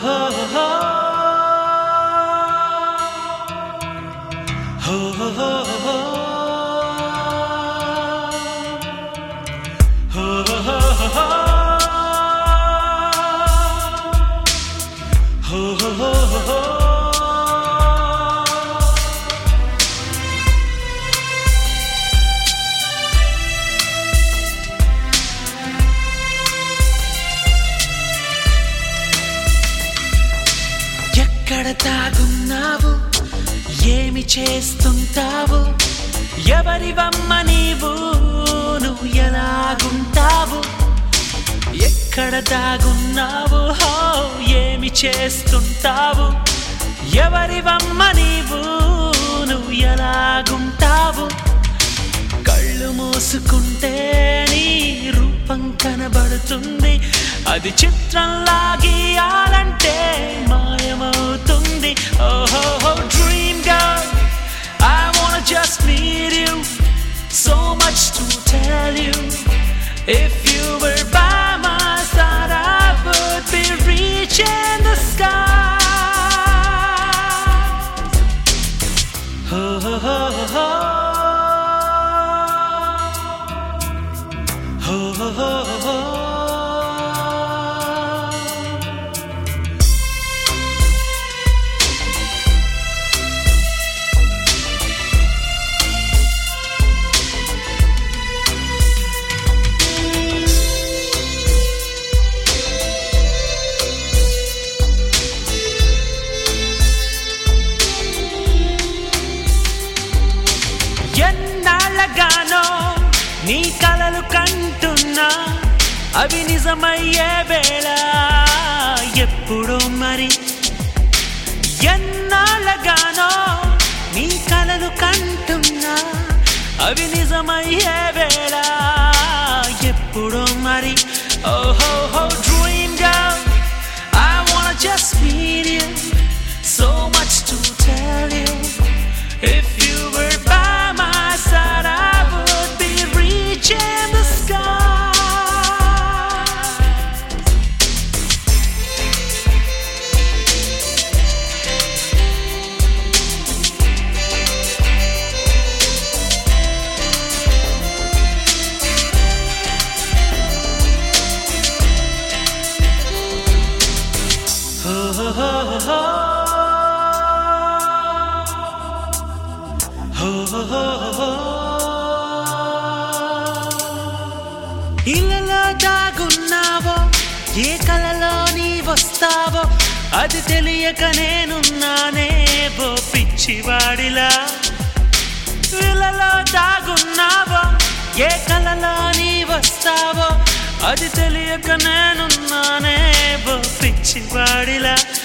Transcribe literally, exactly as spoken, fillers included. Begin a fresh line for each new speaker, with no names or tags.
ఎక్కడ దాగున్నావు, ఏమి చేస్తుంటావు, ఎవరివమ్మ నీవు, నువ్వు ఎలాగుంటావు? ఎక్కడ దాగున్నావు, హో ఏమి చేస్తుంటావు, ఎవరివమ్మ నీవు, నువ్వు ఎలాగుంటావు? కళ్ళు మూసుకుంటే నీ రూపం కనబడుతుంది, అది చిత్రంలా గీయాలంటే మాయమవుతుంది. ఓహో dream girl, I wanna just meet you, so much to tell you. If you were by my side, I would be reaching the sky. Oh, oh, oh, oh. Oh, oh, oh, oh. ఎన్నాళ్ళగానో నీ కలలు కంటున్నా, అవి నిజమయ్యే వేళ ఎప్పుడో మరి. ఎన్నాళ్ళగానో నీ కలలు కంటున్నా, అవి నిజమయ్యే వేళ ఎప్పుడో మరి. ఓహో dream girl, I wanna just meet you, so much to tell you. If you were by my side, I would be reaching the sky. Oh, oh, oh, oh. ఇళ్ళలో దాగున్నావో, ఏ కలలో నీ వస్తావో, అది తెలియక నేనున్నానే బో పిచ్చివాడిలా. ఇళ్ళలో దాగున్నావో, ఏ కలలో నీ వస్తావో, అది తెలియక నేనున్నానే బో పిచ్చివాడిలా.